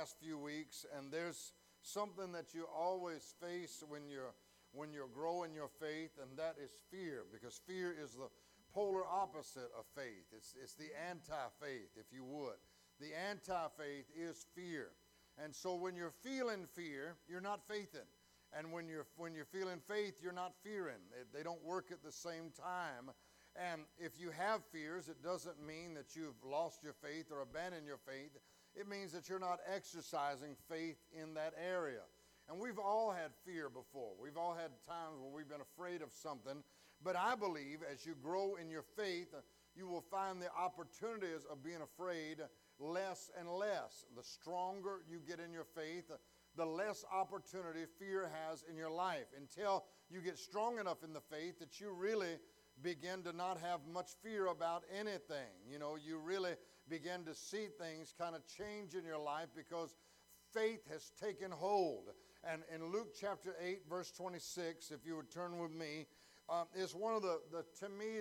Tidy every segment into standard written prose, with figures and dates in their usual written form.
last few weeks, and there's something that you always face when you're growing your faith, and that is fear, because fear is the polar opposite of faith. It's the anti-faith, if you would. The anti-faith is fear. And so when you're feeling fear, you're not faithing. And when you're feeling faith, you're not fearing. They don't work at the same time. And if you have fears, it doesn't mean that you've lost your faith or abandoned your faith. It means that you're not exercising faith in that area. And we've all had fear before. We've all had times where we've been afraid of something. But I believe as you grow in your faith, you will find the opportunities of being afraid less and less. The stronger you get in your faith, the less opportunity fear has in your life, until you get strong enough in the faith that you really begin to not have much fear about anything. You know, you really begin to see things kind of change in your life because faith has taken hold. And in Luke chapter 8, verse 26, if you would turn with me, is one of the to me,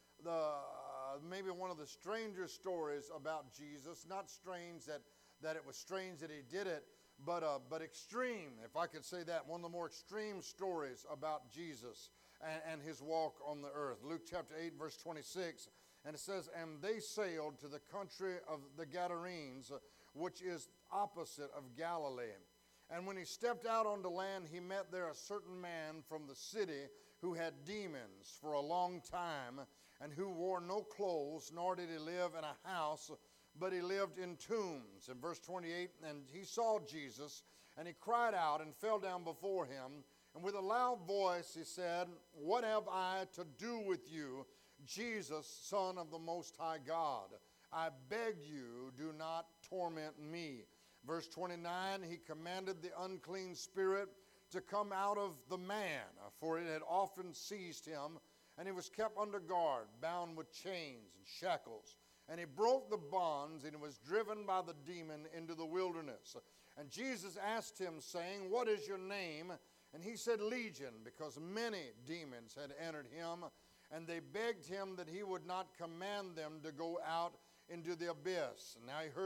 maybe one of the stranger stories about Jesus. Not strange that it was strange that he did it, but extreme, if I could say that. One of the more extreme stories about Jesus and his walk on the earth. Luke chapter 8, verse 26, and it says, "And they sailed to the country of the Gadarenes, which is opposite of Galilee. And when he stepped out onto land, he met there a certain man from the city who had demons for a long time, and who wore no clothes, nor did he live in a house, but he lived in tombs." In verse 28, "And he saw Jesus, and he cried out and fell down before him. And with a loud voice he said, 'What have I to do with you, Jesus, Son of the Most High God? I beg you, do not torment me.' Verse 29, he commanded the unclean spirit to come out of the man, for it had often seized him, and he was kept under guard, bound with chains and shackles. And he broke the bonds, and he was driven by the demon into the wilderness. And Jesus asked him, saying, 'What is your name?' And he said, 'Legion,' because many demons had entered him. And they begged him that he would not command them to go out into the abyss. And now a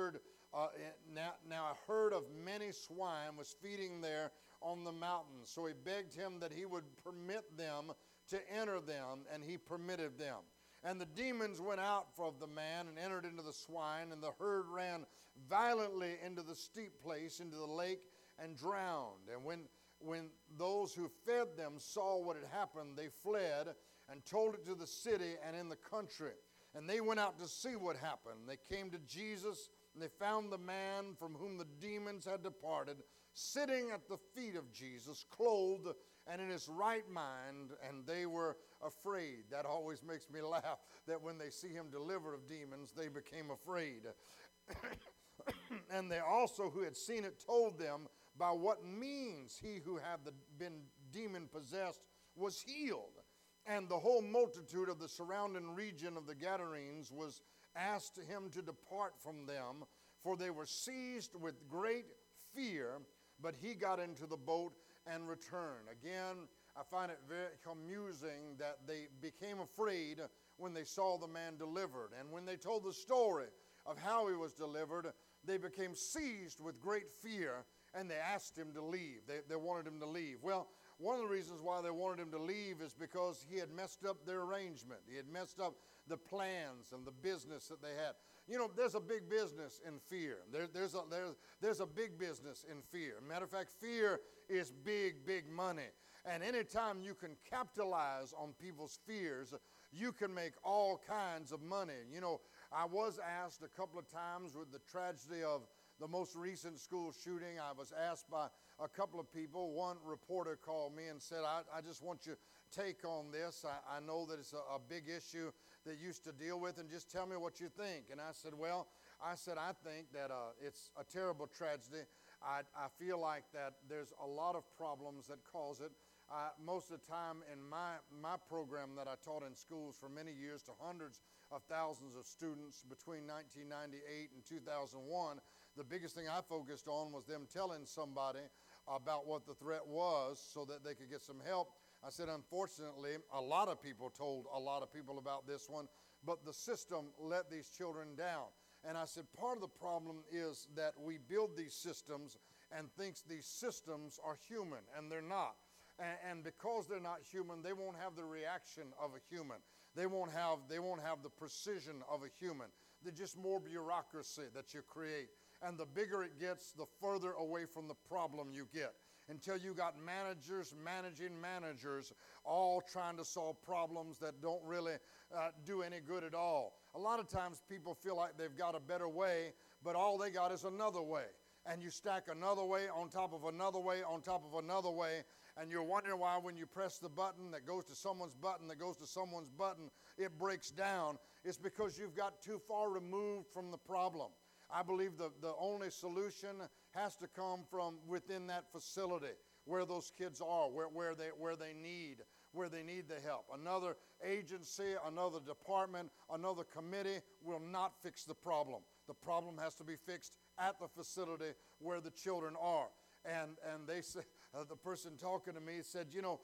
herd of many swine was feeding there on the mountain. So he begged him that he would permit them to enter them, and he permitted them. And the demons went out from the man and entered into the swine, and the herd ran violently into the steep place, into the lake, and drowned. And when those who fed them saw what had happened, they fled and told it to the city and in the country. And they went out to see what happened. They came to Jesus, and they found the man from whom the demons had departed, sitting at the feet of Jesus, clothed and in his right mind, and they were afraid." That always makes me laugh, that when they see him delivered of demons, they became afraid. "And they also who had seen it told them by what means he who had been demon-possessed was healed. And the whole multitude of the surrounding region of the Gadarenes was asked him to depart from them, for they were seized with great fear. But he got into the boat and returned." Again, I find it very amusing that they became afraid when they saw the man delivered. And when they told the story of how he was delivered, they became seized with great fear, and they asked him to leave. They wanted him to leave. Well, one of the reasons why they wanted him to leave is because he had messed up their arrangement. He had messed up the plans and the business that they had. You know, there's a big business in fear. There's a big business in fear. Matter of fact, fear is big money. And anytime you can capitalize on people's fears, you can make all kinds of money. You know, I was asked a couple of times with the tragedy of the most recent school shooting, I was asked by a couple of people. One reporter called me and said, I just want your take on this. I know that it's a big issue that you used to deal with, and just tell me what you think. And I said, I think that it's a terrible tragedy. I feel like that there's a lot of problems that cause it. Most of the time in my program that I taught in schools for many years to hundreds of thousands of students between 1998 and 2001, the biggest thing I focused on was them telling somebody about what the threat was so that they could get some help. I said, unfortunately, a lot of people told a lot of people about this one, but the system let these children down. And I said, part of the problem is that we build these systems and thinks these systems are human, and they're not. And because they're not human, they won't have the reaction of a human. They won't have the precision of a human. They're just more bureaucracy that you create. And the bigger it gets, the further away from the problem you get. Until you got managers managing managers, all trying to solve problems that don't really do any good at all. A lot of times people feel like they've got a better way, but all they got is another way. And you stack another way on top of another way on top of another way, and you're wondering why when you press the button that goes to someone's button that goes to someone's button, it breaks down. It's because you've got too far removed from the problem. I believe the only solution has to come from within that facility where those kids are, where they need the help. Another agency, another department, another committee will not fix the problem. The problem has to be fixed at the facility where the children are. And they said, the person talking to me said,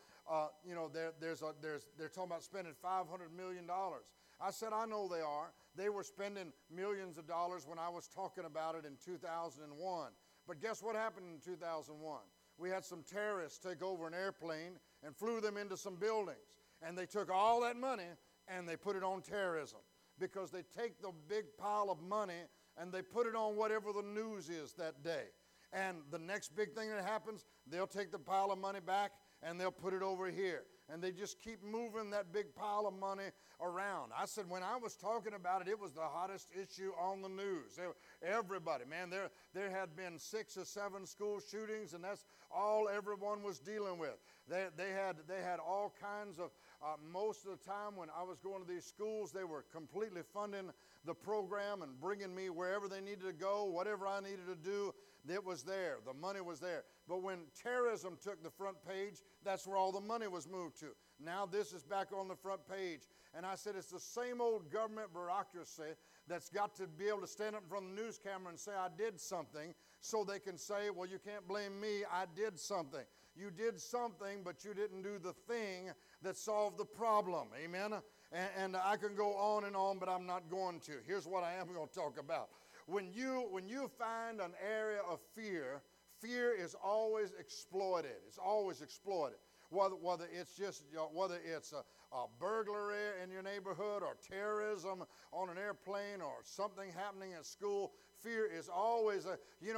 they're talking about spending $500 million. I said, I know they are. They were spending millions of dollars when I was talking about it in 2001. But guess what happened in 2001? We had some terrorists take over an airplane and flew them into some buildings. And they took all that money and they put it on terrorism. Because they take the big pile of money and they put it on whatever the news is that day. And the next big thing that happens, they'll take the pile of money back and they'll put it over here. And they just keep moving that big pile of money around. I said, when I was talking about it, it was the hottest issue on the news. Everybody, man, there had been 6 or 7 school shootings, and that's all everyone was dealing with. They had all kinds of, most of the time when I was going to these schools, they were completely funding the program and bringing me wherever they needed to go, whatever I needed to do, it was there. The money was there. But when terrorism took the front page, that's where all the money was moved to. Now this is back on the front page. And I said, it's the same old government bureaucracy that's got to be able to stand up in front of the news camera and say, I did something, so they can say, well, you can't blame me, I did something. You did something, but you didn't do the thing that solved the problem. Amen? And I can go on and on, but I'm not going to. Here's what I am going to talk about. When you find an area of fear, fear is always exploited. It's always exploited. Whether it's a burglary in your neighborhood or terrorism on an airplane or something happening at school, fear is always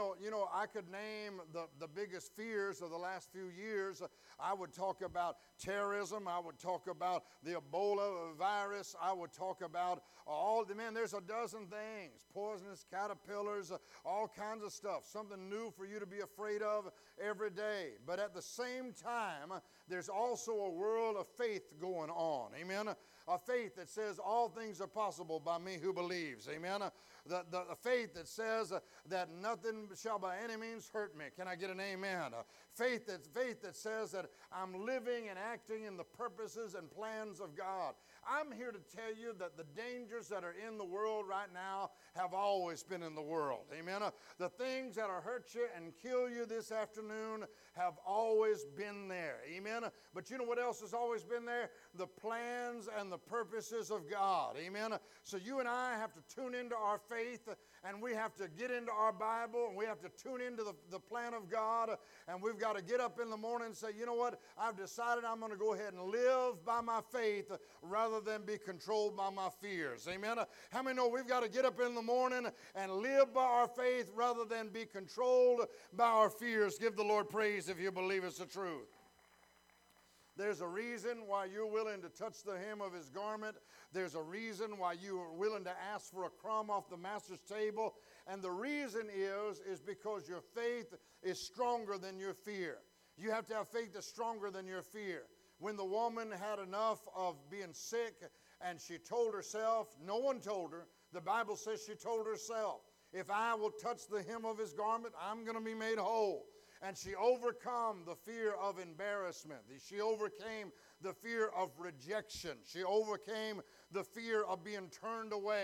I could name the biggest fears of the last few years. I would talk about terrorism. I would talk about the Ebola virus. I would talk about there's a dozen things, poisonous caterpillars, all kinds of stuff, something new for you to be afraid of every day. But at the same time, there's also a world of faith going on. Amen? A faith that says all things are possible by me who believes. Amen? The faith that says that nothing shall by any means hurt me. Can I get an amen? Faith that says that I'm living and acting in the purposes and plans of God. I'm here to tell you that the dangers that are in the world right now have always been in the world. Amen? The things that will hurt you and kill you this afternoon have always been there. Amen? But you know what else has always been there? The plans and the purposes of God. Amen? So you and I have to tune into our faith, and we have to get into our Bible, and we have to tune into the plan of God, and we've got to get up in the morning and say, you know what? I've decided I'm going to go ahead and live by my faith rather than be controlled by my fears. Amen? How many know we've got to get up in the morning and live by our faith rather than be controlled by our fears? Give the Lord praise if you believe it's the truth. There's a reason why you're willing to touch the hem of his garment. There's a reason why you are willing to ask for a crumb off the master's table. And the reason is because your faith is stronger than your fear. You have to have faith that's stronger than your fear. When the woman had enough of being sick and she told herself, no one told her, the Bible says she told herself, if I will touch the hem of his garment, I'm going to be made whole. And she overcome the fear of embarrassment. She overcame the fear of rejection. She overcame the fear of being turned away.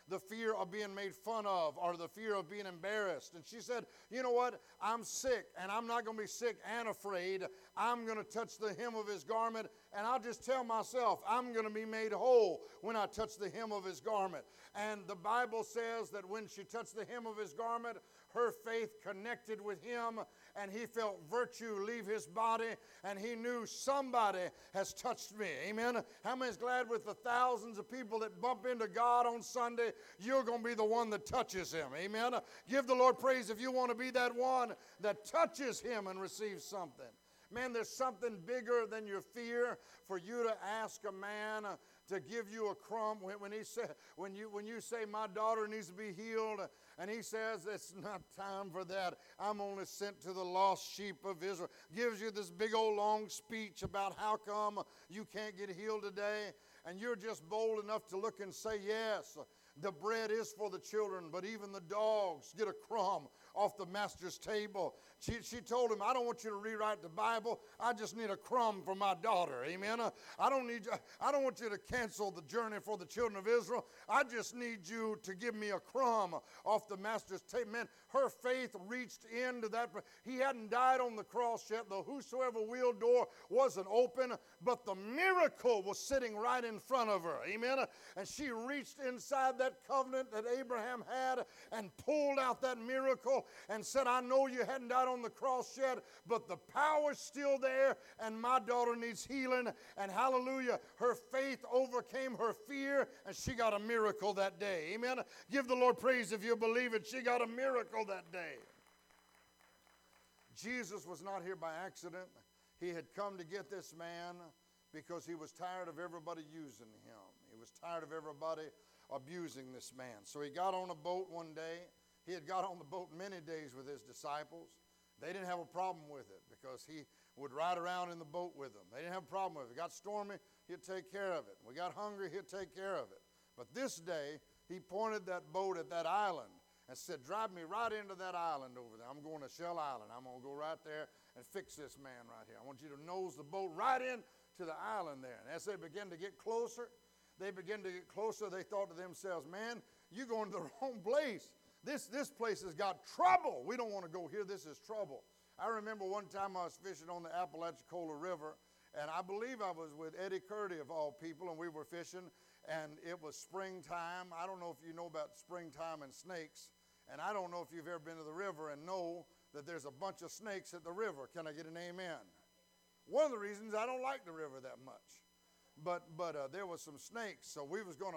the fear of being made fun of or the fear of being embarrassed. And she said, you know what? I'm sick, and I'm not going to be sick and afraid. I'm going to touch the hem of his garment, and I'll just tell myself I'm going to be made whole when I touch the hem of his garment. And the Bible says that when she touched the hem of his garment, her faith connected with him, and he felt virtue leave his body, and he knew somebody has touched me. Amen. How many is glad with the thousands of people that bump into God on Sunday, you're going to be the one that touches him? Amen. Give the Lord praise if you want to be that one that touches him and receives something. Man, there's something bigger than your fear for you to ask a man to give you a crumb. When you say my daughter needs to be healed, and he says it's not time for that, I'm only sent to the lost sheep of Israel. Gives you this big old long speech about how come you can't get healed today, and you're just bold enough to look and say, yes, the bread is for the children, but even the dogs get a crumb off the master's table. She told him, I don't want you to rewrite the Bible. I just need a crumb for my daughter. Amen. I don't want you to cancel the journey for the children of Israel. I just need you to give me a crumb off the master's table. Man, her faith reached into that. He hadn't died on the cross yet. The whosoever will door wasn't open, but the miracle was sitting right in front of her. Amen. And she reached inside that covenant that Abraham had and pulled out that miracle and said, I know you hadn't died on the cross yet, but the power's still there, and my daughter needs healing. And hallelujah, her faith overcame her fear, and she got a miracle that day. Amen. Give the Lord praise if you believe it. She got a miracle that day. Jesus was not here by accident. He had come to get this man because he was tired of everybody using him. He was tired of everybody abusing this man. So he got on a boat one day. He had got on the boat many days with his disciples. They didn't have a problem with it because he would ride around in the boat with them. They didn't have a problem with it. If it got stormy, he'd take care of it. We got hungry, he'd take care of it. But this day, he pointed that boat at that island and said, drive me right into that island over there. I'm going to Shell Island. I'm going to go right there and fix this man right here. I want you to nose the boat right in to the island there. And as they began to get closer, they thought to themselves, man, you're going to the wrong place. This place has got trouble. We don't want to go here. This is trouble. I remember one time I was fishing on the Apalachicola River, and I believe I was with Eddie Curdy of all people, and we were fishing, and it was springtime. I don't know if you know about springtime and snakes, and I don't know if you've ever been to the river and know that there's a bunch of snakes at the river. Can I get an amen? One of the reasons I don't like the river that much. But there was some snakes, so we was going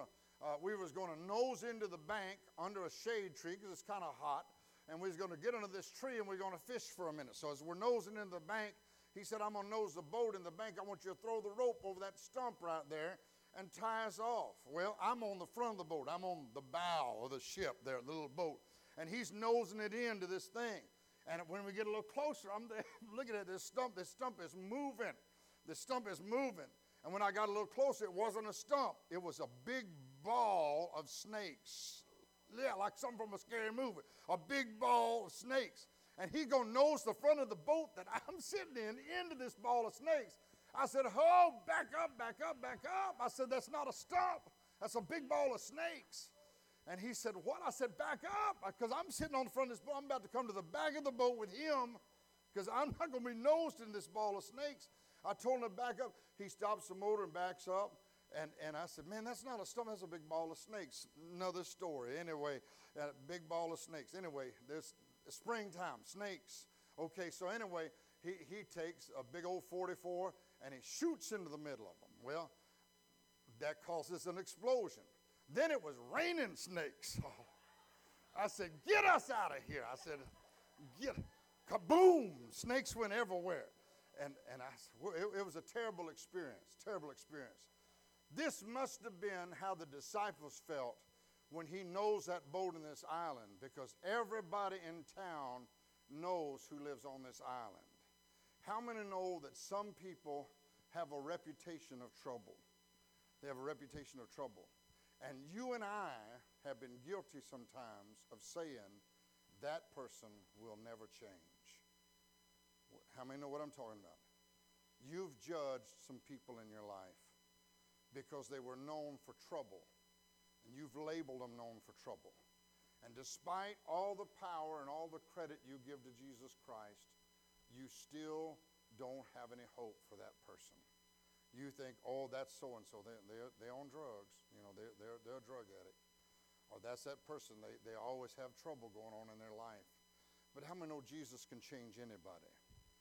to nose into the bank under a shade tree because it's kind of hot, and we was going to get under this tree and we're going to fish for a minute. So as we're nosing into the bank, he said, I'm going to nose the boat in the bank. I want you to throw the rope over that stump right there and tie us off. Well, I'm on the front of the boat. I'm on the bow of the ship there, the little boat, and he's nosing it into this thing. And when we get a little closer, I'm there looking at this stump. This stump is moving. The stump is moving. And when I got a little closer, it wasn't a stump. It was a big ball of snakes. Yeah, like something from a scary movie. A big ball of snakes. And he gonna nose the front of the boat that I'm sitting in into this ball of snakes. I said, oh, back up, back up, back up. I said, that's not a stump. That's a big ball of snakes. And he said, what? I said, back up, because I'm sitting on the front of this boat. I'm about to come to the back of the boat with him because I'm not going to be nosed in this ball of snakes. I told him to back up. He stops the motor and backs up. And I said, man, that's not a stump. That's a big ball of snakes. Another story. Anyway, a big ball of snakes. Anyway, there's springtime, snakes. Okay, so anyway, he takes a big old 44 and he shoots into the middle of them. Well, that causes an explosion. Then it was raining snakes. I said, get us out of here. I said, kaboom, snakes went everywhere. And it was a terrible experience, terrible experience. This must have been how the disciples felt when he knows that boat in this island, because everybody in town knows who lives on this island. How many know that some people have a reputation of trouble? They have a reputation of trouble. And you and I have been guilty sometimes of saying, that person will never change. How many know what I'm talking about? You've judged some people in your life because they were known for trouble. And and you've labeled them known for trouble. And despite all the power and all the credit you give to Jesus Christ, you still don't have any hope for that person. You think, oh, that's so-and-so. They're on drugs. You know, they're a drug addict. Or that's that person. They always have trouble going on in their life. But how many know Jesus can change anybody?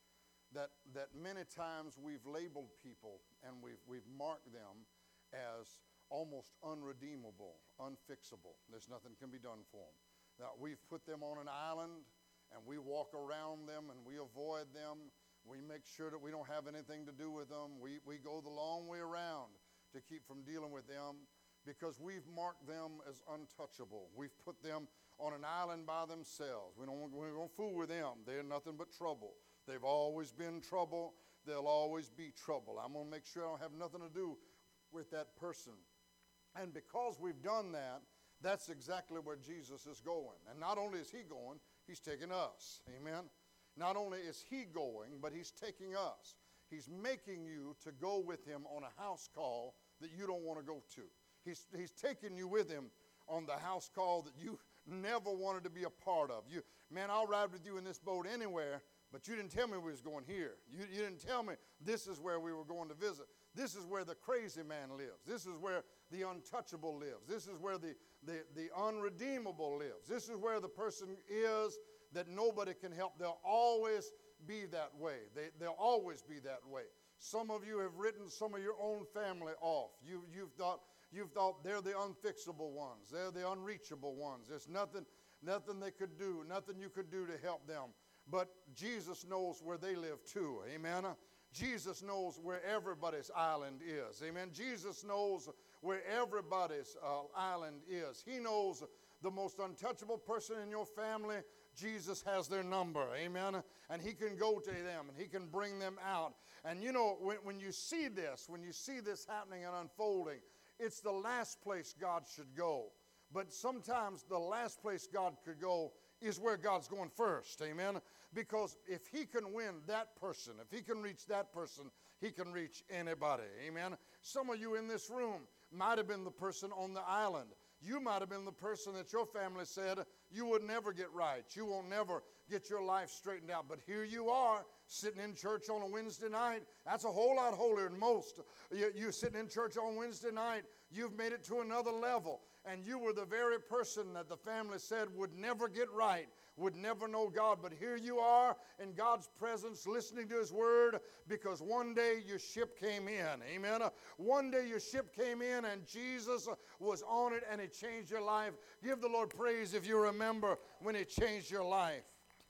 That many times we've labeled people and we've marked them as almost unredeemable, unfixable. There's nothing can be done for them. Now, we've put them on an island and we walk around them and we avoid them. We make sure that we don't have anything to do with them. We go the long way around to keep from dealing with them because we've marked them as untouchable. We've put them on an island by themselves. We're not going to fool with them. They're nothing but trouble. They've always been trouble. They'll always be trouble. I'm going to make sure I don't have nothing to do with that person. And because we've done that, that's exactly where Jesus is going. And not only is he going, he's taking us. Amen? Not only is he going, but he's taking us. He's making you to go with him on a house call that you don't want to go to. He's taking you with him on the house call that you never wanted to be a part of. Man, I'll ride with you in this boat anywhere, but you didn't tell me we was going here. You didn't tell me this is where we were going to visit. This is where the crazy man lives. This is where the untouchable lives. This is where the unredeemable lives. This is where the person is that nobody can help. They'll always be that way. They'll always be that way. Some of you have written some of your own family off. You've thought they're the unfixable ones. They're the unreachable ones. There's nothing they could do, nothing you could do to help them. But Jesus knows where they live too. Amen. Jesus knows where everybody's island is. Amen. Jesus knows where everybody's island is. He knows the most untouchable person in your family. Jesus has their number. Amen. And he can go to them and he can bring them out. And you know, when you see this happening and unfolding, it's the last place God should go. But sometimes the last place God could go is where God's going first. Amen. Because if he can win that person, if he can reach that person, he can reach anybody. Amen. Some of you in this room might have been the person on the island. You might have been the person that your family said you would never get right. You won't never get your life straightened out. But here you are, sitting in church on a Wednesday night. That's a whole lot holier than most. You're sitting in church on Wednesday night. You've made it to another level. And you were the very person that the family said would never get right, would never know God. But here you are in God's presence listening to his word because one day your ship came in. Amen. One day your ship came in and Jesus was on it and it changed your life. Give the Lord praise if you remember when it changed your life.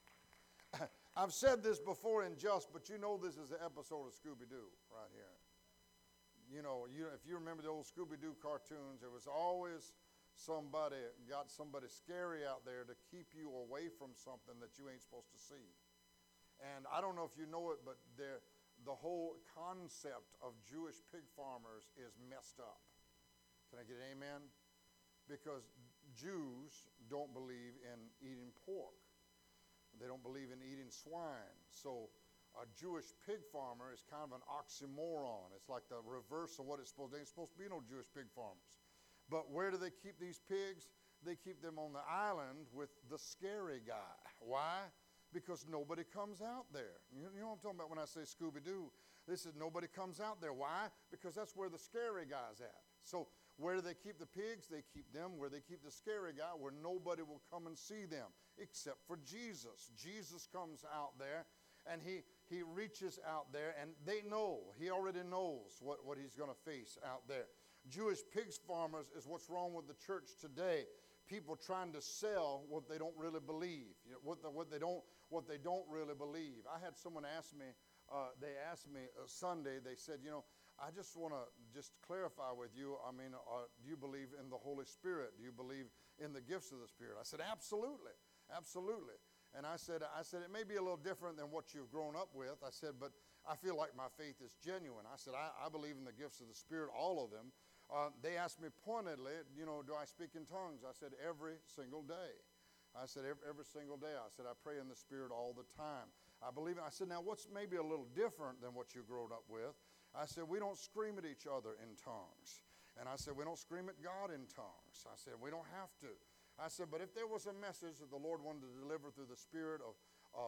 I've said this before in jest, but you know this is the episode of Scooby-Doo right here. You know, if you remember the old Scooby-Doo cartoons, there was always somebody scary out there to keep you away from something that you ain't supposed to see. And I don't know if you know it, but the whole concept of Jewish pig farmers is messed up. Can I get an amen? Because Jews don't believe in eating pork. They don't believe in eating swine. So a Jewish pig farmer is kind of an oxymoron. It's like the reverse of what it's supposed to be. There ain't supposed to be no Jewish pig farmers. But where do they keep these pigs? They keep them on the island with the scary guy. Why? Because nobody comes out there. You know what I'm talking about when I say Scooby-Doo? This is nobody comes out there. Why? Because that's where the scary guy's at. So where do they keep the pigs? They keep them where they keep the scary guy, where nobody will come and see them except for Jesus. Jesus comes out there and he reaches out there and they know. He already knows what he's going to face out there. Jewish pig farmers is what's wrong with the church today. People trying to sell what they don't really believe, what they don't really believe. I had someone ask me, they asked me Sunday, they said, you know, I just want to just clarify with you, I mean, do you believe in the Holy Spirit? Do you believe in the gifts of the Spirit? I said, absolutely, absolutely. And I said, it may be a little different than what you've grown up with. I said, but I feel like my faith is genuine. I said, I believe in the gifts of the Spirit, all of them. They asked me pointedly, you know, do I speak in tongues? I said, every single day. I said, every single day. I said, I pray in the Spirit all the time. I believe it. I said, now what's maybe a little different than what you grew up with? I said, we don't scream at each other in tongues. And I said, we don't scream at God in tongues. I said, we don't have to. I said, but if there was a message that the Lord wanted to deliver through the spirit of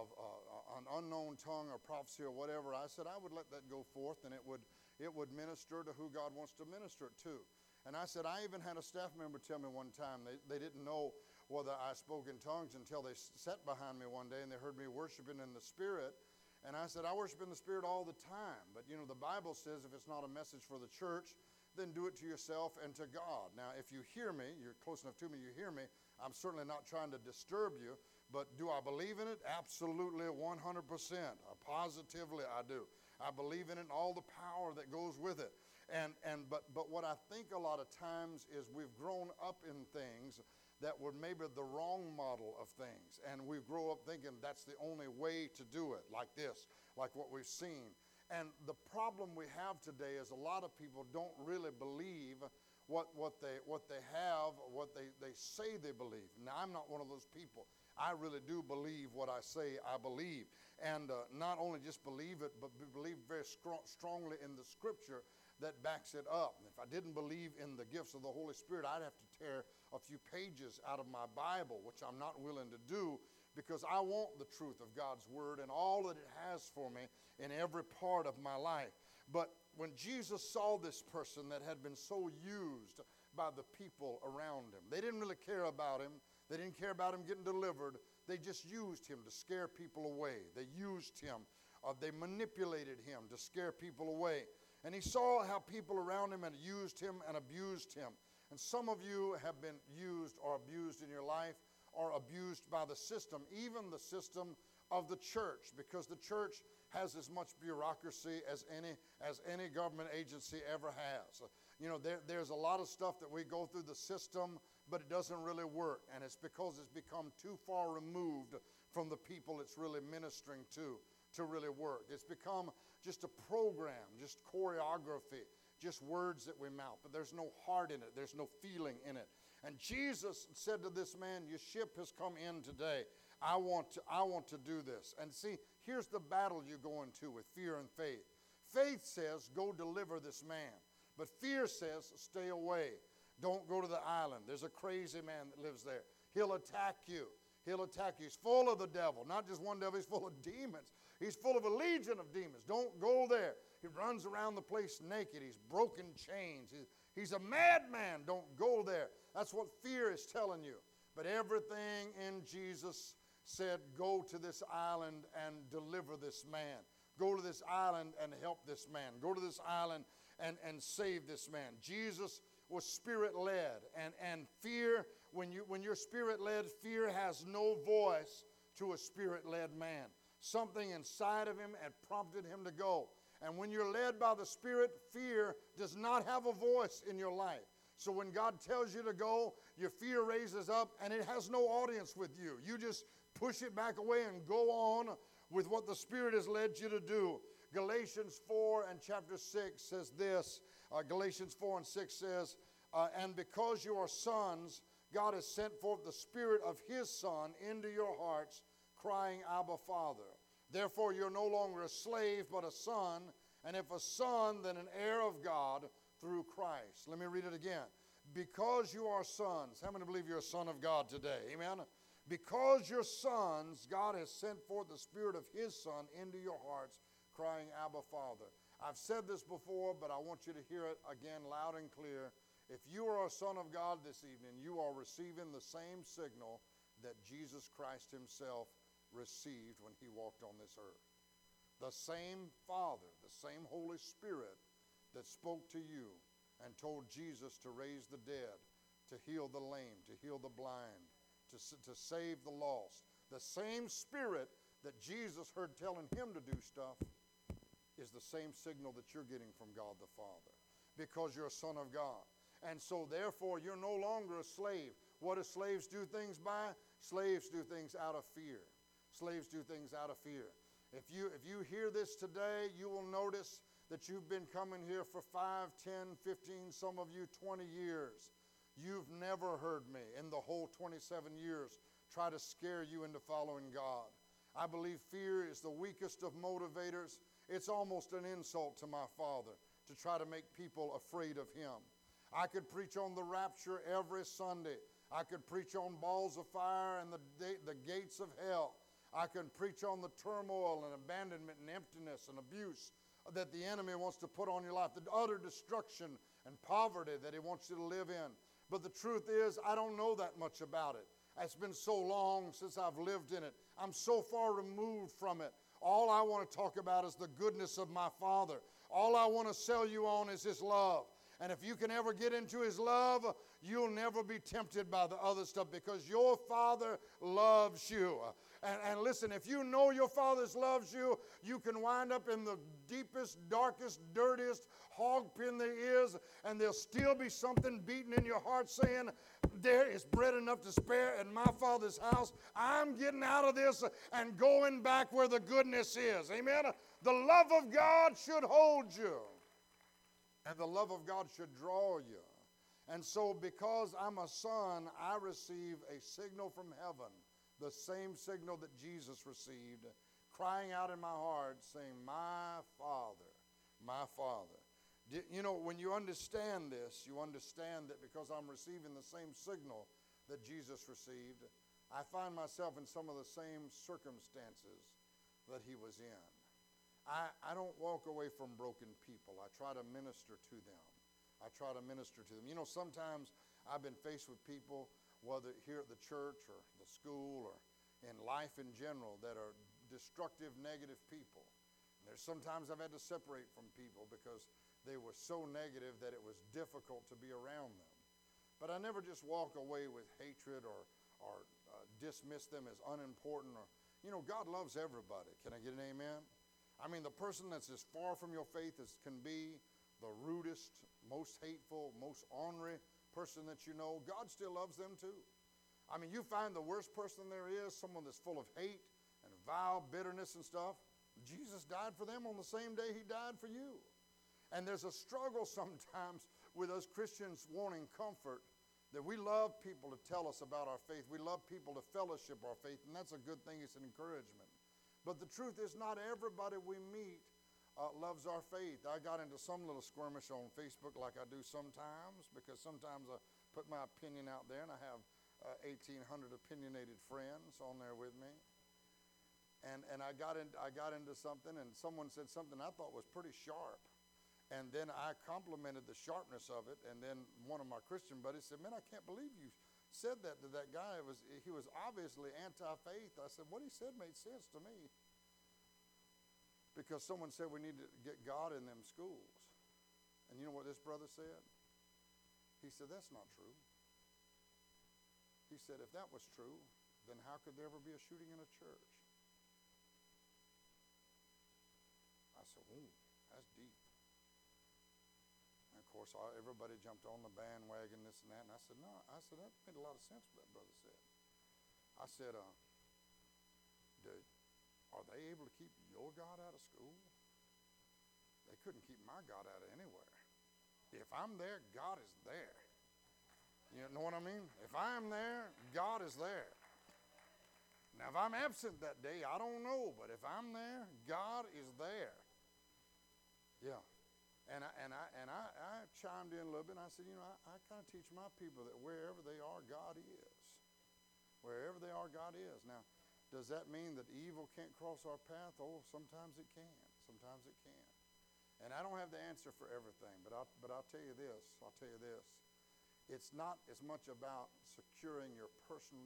an unknown tongue or prophecy or whatever, I said I would let that go forth, and it would minister to who God wants to minister it to. And I said, I even had a staff member tell me one time, they didn't know whether I spoke in tongues until they sat behind me one day and they heard me worshiping in the Spirit. And I said, I worship in the Spirit all the time. But, you know, the Bible says if it's not a message for the church, then do it to yourself and to God. Now, if you hear me, you're close enough to me, you hear me, I'm certainly not trying to disturb you, but do I believe in it? Absolutely, 100%. Positively, I do. I believe in it and all the power that goes with it. But what I think a lot of times is we've grown up in things that were maybe the wrong model of things. And we grow up thinking that's the only way to do it, like this, like what we've seen. And the problem we have today is a lot of people don't really believe what they have, what they say they believe. Now, I'm not one of those people. I really do believe what I say I believe. And not only just believe it, but believe very strongly in the Scripture that backs it up. And if I didn't believe in the gifts of the Holy Spirit, I'd have to tear a few pages out of my Bible, which I'm not willing to do, because I want the truth of God's Word and all that it has for me in every part of my life. But when Jesus saw this person that had been so used by the people around him, they didn't really care about him. They didn't care about him getting delivered. They just used him to scare people away. They used him. They manipulated him to scare people away. And he saw how people around him had used him and abused him. And some of you have been used or abused in your life, or abused by the system, even the system of the church, because the church has as much bureaucracy as any government agency ever has. You know, there's a lot of stuff that we go through the system, but it doesn't really work, and it's because it's become too far removed from the people it's really ministering to really work. It's become just a program, just choreography, just words that we mouth, but there's no heart in it. There's no feeling in it. And Jesus said to this man, your ship has come in today. I want to do this. And see, here's the battle you go into with fear and faith. Faith says, go deliver this man. But fear says, stay away. Don't go to the island. There's a crazy man that lives there. He'll attack you. He'll attack you. He's full of the devil. Not just one devil, he's full of demons. He's full of a legion of demons. Don't go there. He runs around the place naked. He's broken chains. He's a madman. Don't go there. That's what fear is telling you. But everything in Jesus said, go to this island and deliver this man. Go to this island and help this man. Go to this island and save this man. Jesus was spirit-led. And fear, when you're spirit-led, fear has no voice to a spirit-led man. Something inside of him had prompted him to go. And when you're led by the Spirit, fear does not have a voice in your life. So when God tells you to go, your fear raises up and it has no audience with you. You just push it back away and go on with what the Spirit has led you to do. Galatians 4 and chapter 6 says this. Galatians 4 and 6 says, and because you are sons, God has sent forth the Spirit of His Son into your hearts, crying, Abba, Father. Therefore, you're no longer a slave, but a son. And if a son, then an heir of God through Christ. Let me read it again. Because you are sons. How many believe you're a son of God today? Amen? Because you're sons, God has sent forth the Spirit of His Son into your hearts, crying, Abba, Father. I've said this before, but I want you to hear it again loud and clear. If you are a son of God this evening, you are receiving the same signal that Jesus Christ Himself received when He walked on this earth. The same Father, the same Holy Spirit that spoke to you and told Jesus to raise the dead, to heal the lame, to heal the blind, to save the lost. The same Spirit that Jesus heard telling Him to do stuff is the same signal that you're getting from God the Father, because you're a son of God. And so therefore you're no longer a slave. What do slaves do things by? Slaves do things out of fear. Slaves do things out of fear. If you hear this today, you will notice that you've been coming here for 5, 10, 15, some of you 20 years. You've never heard me in the whole 27 years try to scare you into following God. I believe fear is the weakest of motivators. It's almost an insult to my Father to try to make people afraid of Him. I could preach on the rapture every Sunday. I could preach on balls of fire and the gates of hell. I can preach on the turmoil and abandonment and emptiness and abuse that the enemy wants to put on your life, the utter destruction and poverty that he wants you to live in. But the truth is, I don't know that much about it. It's been so long since I've lived in it. I'm so far removed from it. All I want to talk about is the goodness of my Father. All I want to sell you on is His love. And if you can ever get into His love, you'll never be tempted by the other stuff because your Father loves you. And listen, if you know your Father loves you, you can wind up in the deepest, darkest, dirtiest hog pen there is, and there'll still be something beating in your heart saying, there is bread enough to spare in my Father's house. I'm getting out of this and going back where the goodness is. Amen? The love of God should hold you. And the love of God should draw you. And so because I'm a son, I receive a signal from heaven, the same signal that Jesus received, crying out in my heart, saying, my Father, my Father. You know, when you understand this, you understand that because I'm receiving the same signal that Jesus received, I find myself in some of the same circumstances that He was in. I don't walk away from broken people. I try to minister to them. I try to minister to them. You know, sometimes I've been faced with people, whether here at the church or the school or in life in general, that are destructive, negative people. And there's sometimes I've had to separate from people because they were so negative that it was difficult to be around them. But I never just walk away with hatred or dismiss them as unimportant. Or, you know, God loves everybody. Can I get an amen? I mean, the person that's as far from your faith as can be, the rudest, most hateful, most ornery person that you know, God still loves them too. I mean, you find the worst person there is, someone that's full of hate and vile bitterness and stuff, Jesus died for them on the same day He died for you. And there's a struggle sometimes with us Christians wanting comfort, that we love people to tell us about our faith. We love people to fellowship our faith, and that's a good thing. It's an encouragement. But the truth is, not everybody we meet loves our faith. I got into some little skirmish on Facebook like I do sometimes, because sometimes I put my opinion out there, and I have 1,800 opinionated friends on there with me. And I got into something, and someone said something I thought was pretty sharp. And then I complimented the sharpness of it, and then one of my Christian buddies said, man, I can't believe you said that to that guy. He was obviously anti-faith. I said, what he said made sense to me. Because someone said we need to get God in them schools. And you know what this brother said? He said, that's not true. He said, if that was true, then how could there ever be a shooting in a church? I said, ooh, that's deep. Of course, everybody jumped on the bandwagon, this and that. And I said, no. I said, that made a lot of sense what that brother said. I said, are they able to keep your God out of school? They couldn't keep my God out of anywhere. If I'm there, God is there. You know what I mean? If I'm there, God is there. Now, if I'm absent that day, I don't know. But if I'm there, God is there. Yeah. And I chimed in a little bit, and I said, you know, I kind of teach my people that wherever they are, God is. Wherever they are, God is. Now, does that mean that evil can't cross our path? Oh, sometimes it can. Sometimes it can. And I don't have the answer for everything, but I'll tell you this. It's not as much about securing your person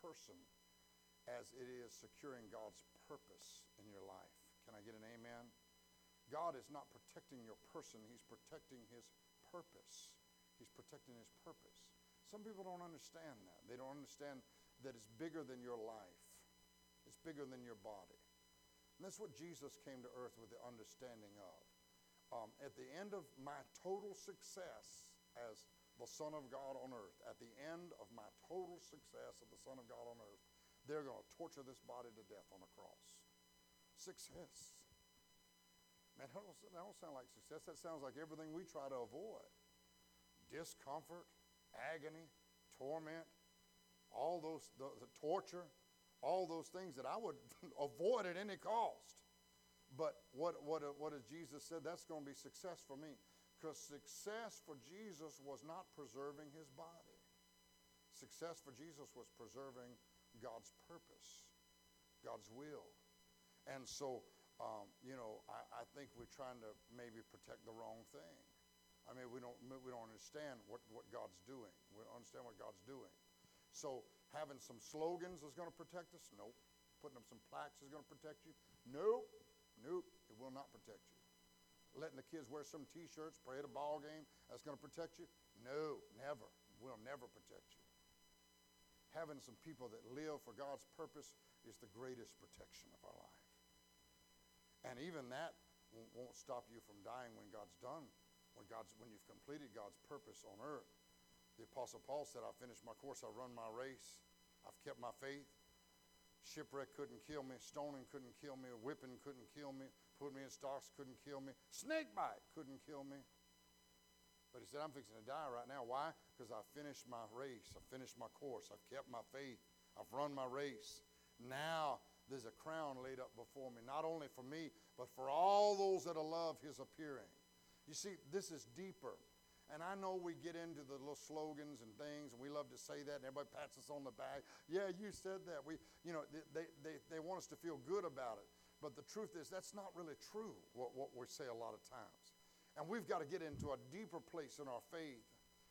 as it is securing God's purpose in your life. Can I get an amen? God is not protecting your person. He's protecting His purpose. He's protecting His purpose. Some people don't understand that. They don't understand that it's bigger than your life. It's bigger than your body. And that's what Jesus came to earth with the understanding of. At the end of my total success as the Son of God on earth, at the end of my total success of the Son of God on earth, they're going to torture this body to death on a cross. Success. Man, that don't sound like success. That sounds like everything we try to avoid. Discomfort, agony, torment, all those, the torture, all those things that I would avoid at any cost. But what has Jesus said? That's going to be success for me. Because success for Jesus was not preserving his body. Success for Jesus was preserving God's purpose, God's will. And so, I think we're trying to maybe protect the wrong thing. I mean, we don't understand what God's doing. We don't understand what God's doing. So having some slogans is going to protect us? Nope. Putting up some plaques is going to protect you? Nope. It will not protect you. Letting the kids wear some T-shirts, pray at a ball game, that's going to protect you? No, never. Will never protect you. Having some people that live for God's purpose is the greatest protection of our life. And even that won't stop you from dying when God's done, when you've completed God's purpose on earth. The Apostle Paul said, "I finished my course, I run my race, I've kept my faith. Shipwreck couldn't kill me, stoning couldn't kill me, whipping couldn't kill me, put me in stocks couldn't kill me, snake bite couldn't kill me." But he said, "I'm fixing to die right now." Why? Because I finished my race, I finished my course, I've kept my faith, I've run my race. Now there's a crown laid up before me, not only for me, but for all those that love his appearing. You see, this is deeper. And I know we get into the little slogans and things, and we love to say that, and everybody pats us on the back. Yeah, you said that. They want us to feel good about it. But the truth is, that's not really true, what we say a lot of times. And we've got to get into a deeper place in our faith,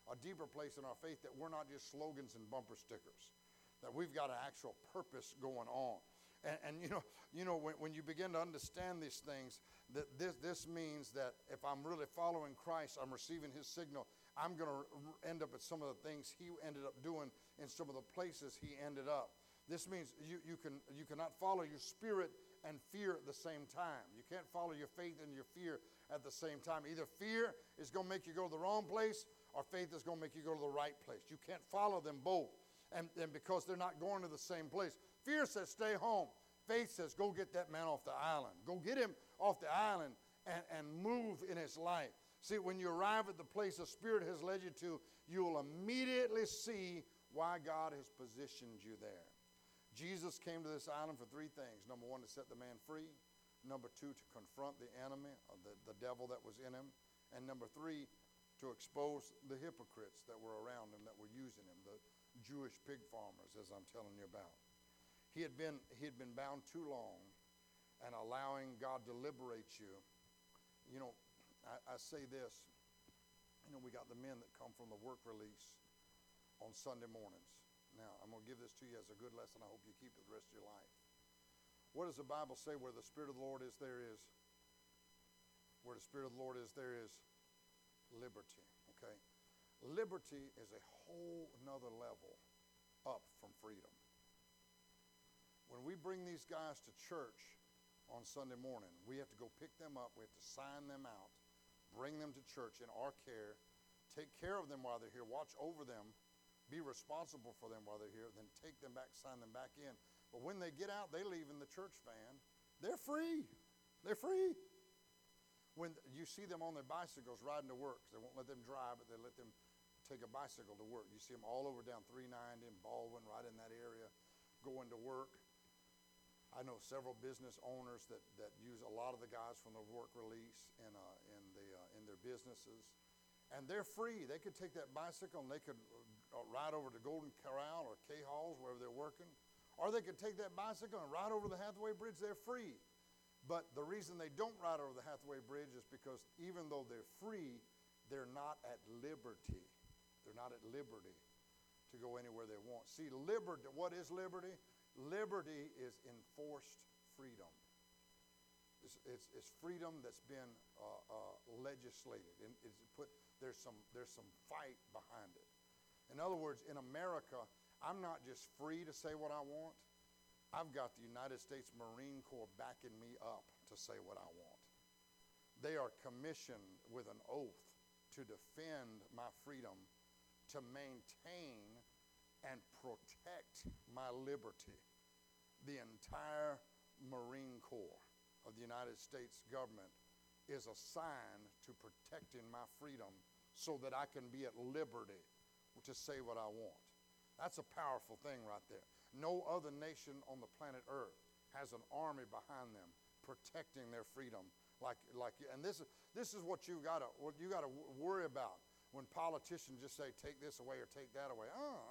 that we're not just slogans and bumper stickers, that we've got an actual purpose going on. And when you begin to understand these things, that this means that if I'm really following Christ, I'm receiving his signal, I'm going to end up at some of the things he ended up doing in some of the places he ended up. This means you cannot follow your spirit and fear at the same time. You can't follow your faith and your fear at the same time. Either fear is going to make you go to the wrong place, or faith is going to make you go to the right place. You can't follow them both, and because they're not going to the same place. Fear says, stay home. Faith says, go get that man off the island. Go get him off the island and move in his life. See, when you arrive at the place the Spirit has led you to, you will immediately see why God has positioned you there. Jesus came to this island for three things. Number one, to set the man free. Number two, to confront the enemy, or the devil that was in him. And number three, to expose the hypocrites that were around him, that were using him, the Jewish pig farmers, as I'm telling you about. He had been bound too long, and allowing God to liberate you. I say this, we got the men that come from the work release on Sunday mornings. Now, I'm going to give this to you as a good lesson. I hope you keep it the rest of your life. What does the Bible say? Where the Spirit of the Lord is, there is. Where the Spirit of the Lord is, there is liberty. Okay? Liberty is a whole nother level up from freedom. When we bring these guys to church on Sunday morning, we have to go pick them up. We have to sign them out, bring them to church in our care, take care of them while they're here, watch over them, be responsible for them while they're here, then take them back, sign them back in. But when they get out, they leave in the church van. They're free. They're free. When you see them on their bicycles riding to work, they won't let them drive, but they let them take a bicycle to work. You see them all over down 390 in Baldwin, right in that area, going to work. I know several business owners that use a lot of the guys from the work release in their businesses. And they're free. They could take that bicycle and they could ride over to Golden Corral or K-Halls, wherever they're working. Or they could take that bicycle and ride over the Hathaway Bridge. They're free. But the reason they don't ride over the Hathaway Bridge is because even though they're free, they're not at liberty. They're not at liberty to go anywhere they want. See, liberty, what is liberty? Liberty is enforced freedom. It's freedom that's been legislated. There's some fight behind it. In other words, in America, I'm not just free to say what I want. I've got the United States Marine Corps backing me up to say what I want. They are commissioned with an oath to defend my freedom, to maintain and protect my liberty. The entire Marine Corps of the United States government is assigned to protecting my freedom so that I can be at liberty to say what I want. That's a powerful thing right there. No other nation on the planet Earth has an army behind them protecting their freedom And this is what you gotta worry about when politicians just say take this away or take that away.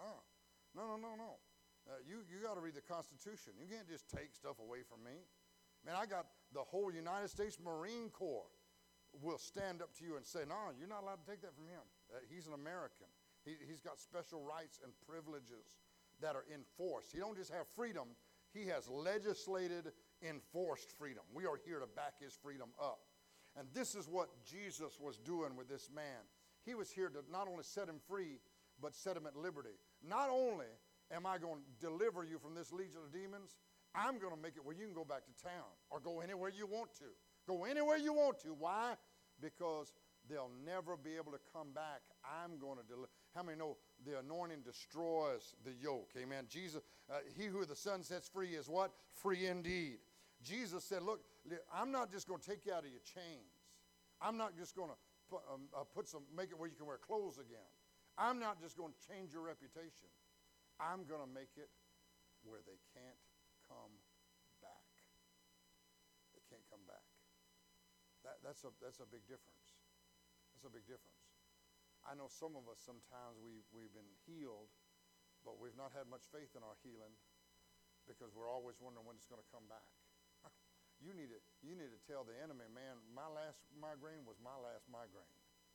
No. You got to read the Constitution. You can't just take stuff away from me. Man, I got the whole United States Marine Corps will stand up to you and say, no, you're not allowed to take that from him. He's an American. He's got special rights and privileges that are enforced. He don't just have freedom. He has legislated, enforced freedom. We are here to back his freedom up. And this is what Jesus was doing with this man. He was here to not only set him free, but set him at liberty. Not only am I going to deliver you from this legion of demons, I'm going to make it where you can go back to town or go anywhere you want to. Go anywhere you want to. Why? Because they'll never be able to come back. I'm going to deliver. How many know the anointing destroys the yoke? Amen. Jesus, he who the Son sets free is what? Free indeed. Jesus said, look, I'm not just going to take you out of your chains. I'm not just going to make it where you can wear clothes again. I'm not just going to change your reputation. I'm going to make it where they can't come back. They can't come back. That's a big difference. That's a big difference. I know some of us sometimes we've been healed, but we've not had much faith in our healing because we're always wondering when it's going to come back. You need to tell the enemy, man, my last migraine was my last migraine.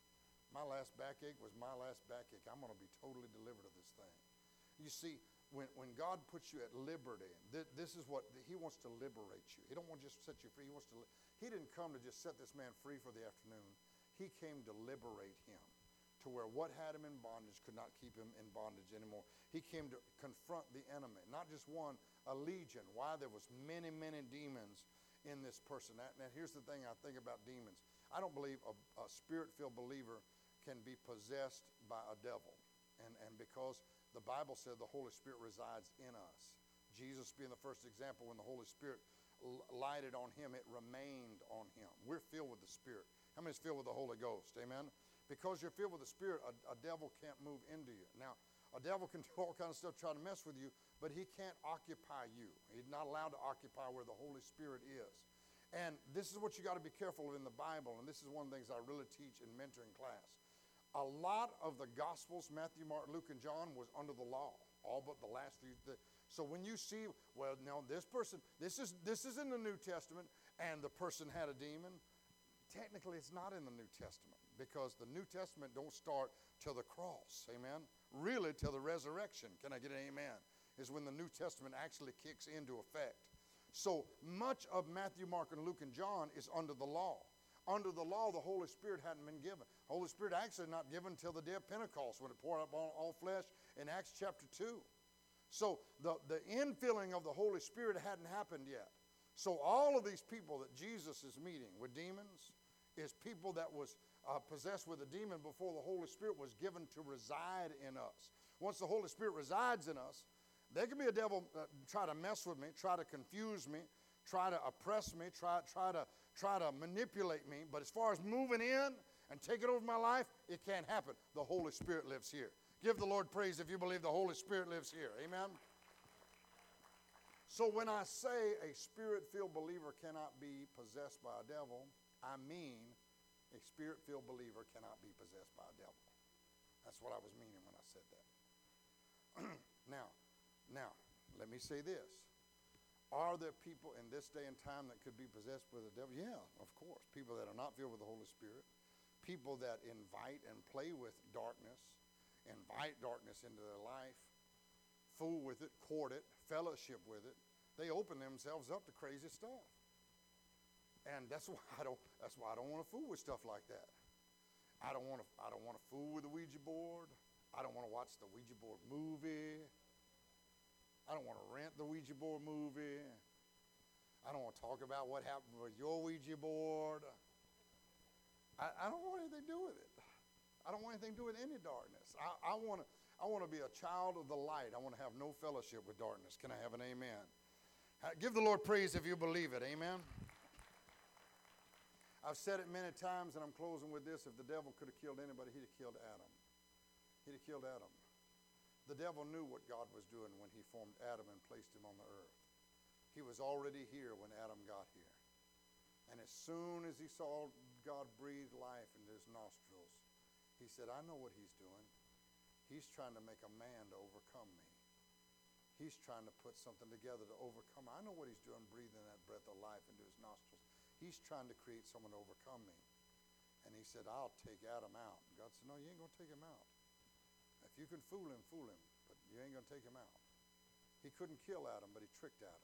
My last backache was my last backache. I'm going to be totally delivered of this thing. You see, when God puts you at liberty, this is what he wants to liberate you. He don't want to just set you free. He didn't come to just set this man free for the afternoon. He came to liberate him to where what had him in bondage could not keep him in bondage anymore. He came to confront the enemy, not just one, a legion. Why? There was many, many demons in this person. Now, here's the thing I think about demons. I don't believe a spirit-filled believer can be possessed by a devil. And because the Bible said the Holy Spirit resides in us. Jesus being the first example, when the Holy Spirit lighted on him, it remained on him. We're filled with the Spirit. How many is filled with the Holy Ghost? Amen? Because you're filled with the Spirit, a devil can't move into you. Now, a devil can do all kinds of stuff, try to mess with you, but he can't occupy you. He's not allowed to occupy where the Holy Spirit is. And this is what you got to be careful of in the Bible, and this is one of the things I really teach in mentoring class. A lot of the Gospels, Matthew, Mark, Luke, and John, was under the law, all but the last few. So when you see, well, no, this person, this is in the New Testament, and the person had a demon, technically it's not in the New Testament because the New Testament don't start till the cross, amen? Really till the resurrection, can I get an amen, is when the New Testament actually kicks into effect. So much of Matthew, Mark, and Luke, and John is under the law. Under the law, the Holy Spirit hadn't been given. Holy Spirit actually not given until the day of Pentecost when it poured up on all flesh in Acts chapter 2. So the infilling of the Holy Spirit hadn't happened yet. So all of these people that Jesus is meeting with demons is people that was possessed with a demon before the Holy Spirit was given to reside in us. Once the Holy Spirit resides in us, there can be a devil try to mess with me, try to confuse me, try to oppress me, try to manipulate me. But as far as moving in and taking over my life, it can't happen. The Holy Spirit lives here. Give the Lord praise if you believe the Holy Spirit lives here. Amen? So when I say a spirit-filled believer cannot be possessed by a devil, I mean a spirit-filled believer cannot be possessed by a devil. That's what I was meaning when I said that. Now, let me say this. Are there people in this day and time that could be possessed with the devil? Yeah, of course. People that are not filled with the Holy Spirit. People that invite and play with darkness, invite darkness into their life, fool with it, court it, fellowship with it. They open themselves up to crazy stuff. And that's why I don't want to fool with stuff like that. I don't want to fool with the Ouija board. I don't want to watch the Ouija board movie. I don't want to rent the Ouija board movie. I don't want to talk about what happened with your Ouija board. I don't want anything to do with it. I don't want anything to do with any darkness. I want to be a child of the light. I want to have no fellowship with darkness. Can I have an amen? Give the Lord praise if you believe it. Amen. I've said it many times, and I'm closing with this. If the devil could have killed anybody, he'd have killed Adam. He'd have killed Adam. The devil knew what God was doing when he formed Adam and placed him on the earth. He was already here when Adam got here. And And as soon as he saw God breathe life into his nostrils, he said, I know what he's doing. He's trying to make a man to overcome me. He's trying to put something together to overcome. I know what he's doing, breathing that breath of life into his nostrils. He's trying to create someone to overcome me. And he said, I'll take Adam out. And God said, no, you ain't going to take him out. If you can fool him, but you ain't going to take him out. He couldn't kill Adam, but he tricked Adam.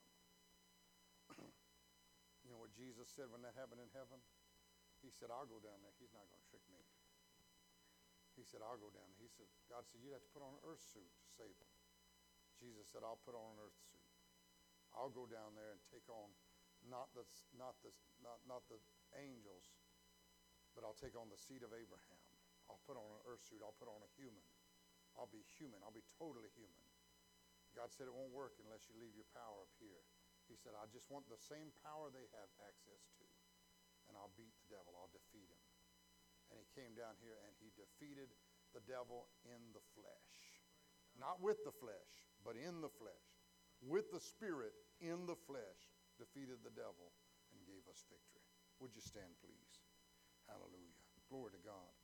You know what Jesus said when that happened in heaven? He said, I'll go down there. He's not going to trick me. He said, I'll go down there. He said, God said, you'd have to put on an earth suit to save him. Jesus said, I'll put on an earth suit. I'll go down there and take on not the angels, but I'll take on the seed of Abraham. I'll put on an earth suit. I'll put on a human. I'll be human. I'll be totally human. God said it won't work unless you leave your power up here. He said, I just want the same power they have access to. And I'll beat the devil. I'll defeat him. And he came down here and he defeated the devil in the flesh. Not with the flesh, but in the flesh. With the Spirit in the flesh, defeated the devil and gave us victory. Would you stand, please? Hallelujah. Glory to God.